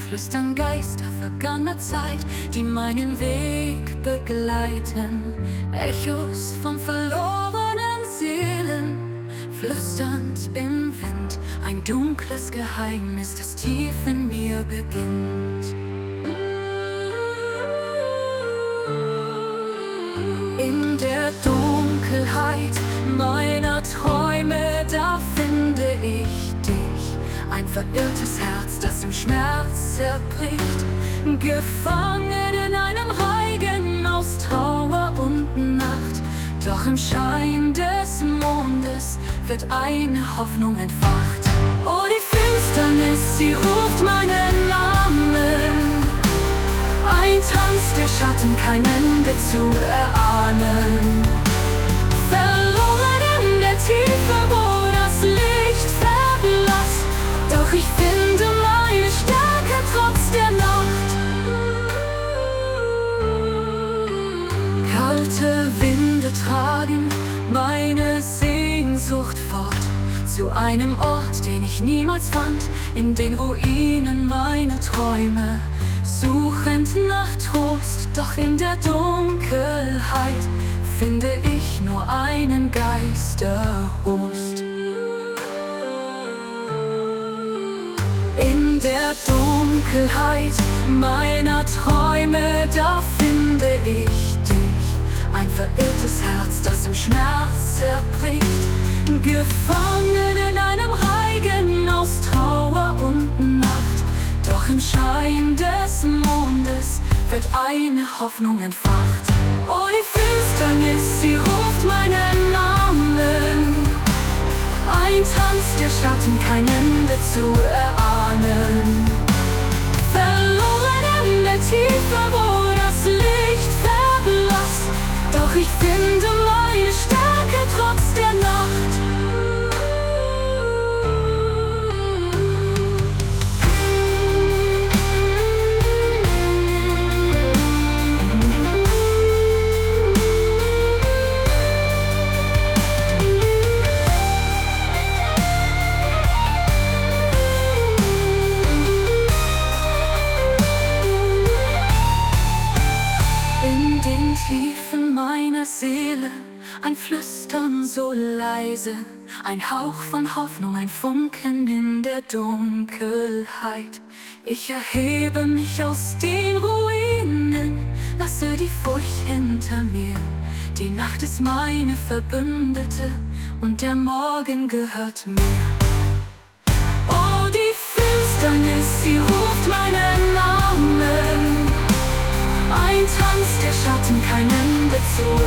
flüstern Geister vergangener Zeit, die meinen Weg begleiten. Echos von verlorenen Seelen, flüsternd im Wind. Ein dunkles Geheimnis, das tief in mir beginnt. In der Dunkelheit meiner Träume, da finde ich dich. Ein verirrtes Herz, das im Schmerz zerbricht. Gefangen in einem Reigen aus Trauer und Nacht. Doch im Schein des Mondes wird eine Hoffnung entfacht. Oh, die Finsternis, sie ruft meinen Namen. Ein Tanz der Schatten, kein Ende zu erahnen. Verloren in der Tiefe, wo das Licht verblasst. Doch ich finde meine Stärke trotz der Nacht. Kalte Winde tragen meine Sehnsucht fort zu einem Ort, den ich niemals fand, in den Ruinen meiner Träume. Suchend nach Trost, doch in der Dunkelheit finde ich nur einen Geisterhust. In der Dunkelheit meiner Träume, da finde ich dich. Ein verirrtes Herz, das im Schmerz zerbricht. Gefangen in einem Reigen aus Trauer und Nacht. Doch im Schein des Mondes wird eine Hoffnung entfacht. Oh, die Finsternis, sie ruft meinen Namen. Ein Tanz der Schatten, kein Ende zu erahnen. Verloren in der Tiefe, wo das Licht verblasst. Doch ich finde meine Stärke trotz der Nacht. Tiefen meiner Seele, ein Flüstern so leise, ein Hauch von Hoffnung, ein Funken in der Dunkelheit. Ich erhebe mich aus den Ruinen, lasse die Furcht hinter mir. Die Nacht ist meine Verbündete und der Morgen gehört mir. Oh, die Finsternis, sie ruft meinen Namen. Ein Tanz der Schatten, kein Ende zu